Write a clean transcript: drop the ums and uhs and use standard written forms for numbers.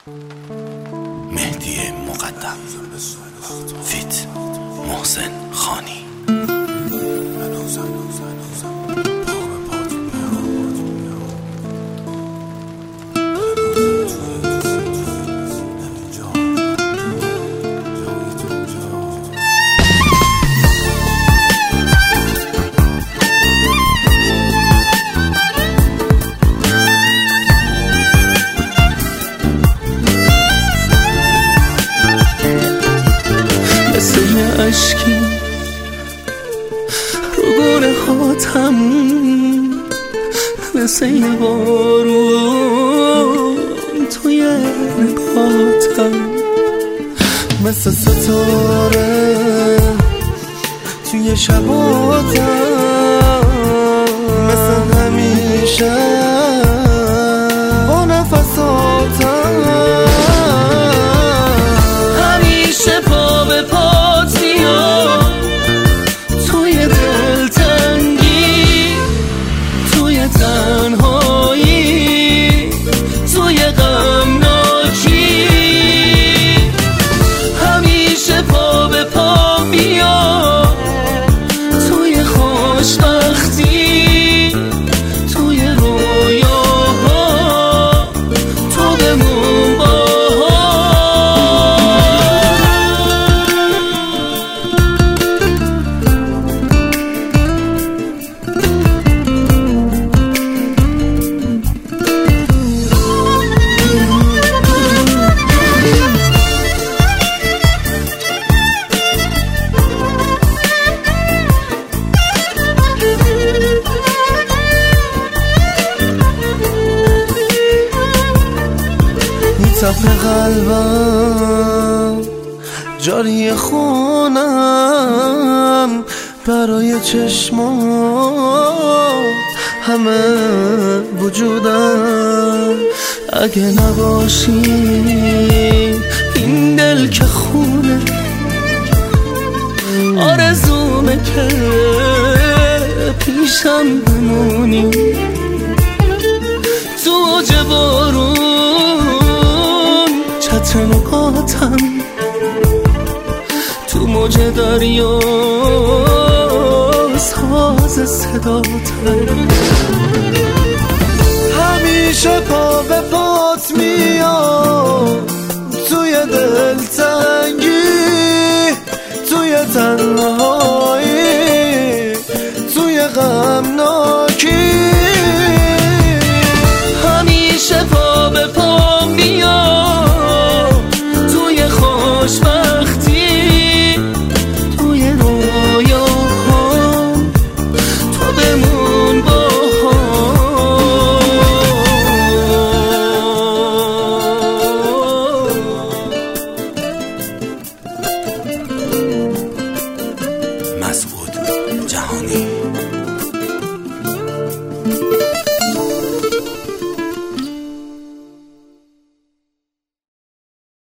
مهدی مقدم فیت محسن خانی. اشکی رو گونه هاتم، مثل یه بارون توی نگاهاتم، مثل ستاره توی شباتم، مثل همیشه با نفساتم، همیشه پا به پات میام توی دلتنگی، توی تنهایی، توی غمناکی، همیشه پا به پا میام توی خوشبختی، توی رویاها تو بمون با تپ قلبم جاری خونم، برای چشمات همه وجودم، اگه نباشی این دل که خونه، آرزومه که پیشم بمونی تو اوج بارون، چتر نگاتم تو موج دریا، ساز صداتم، همیشه پا به پات می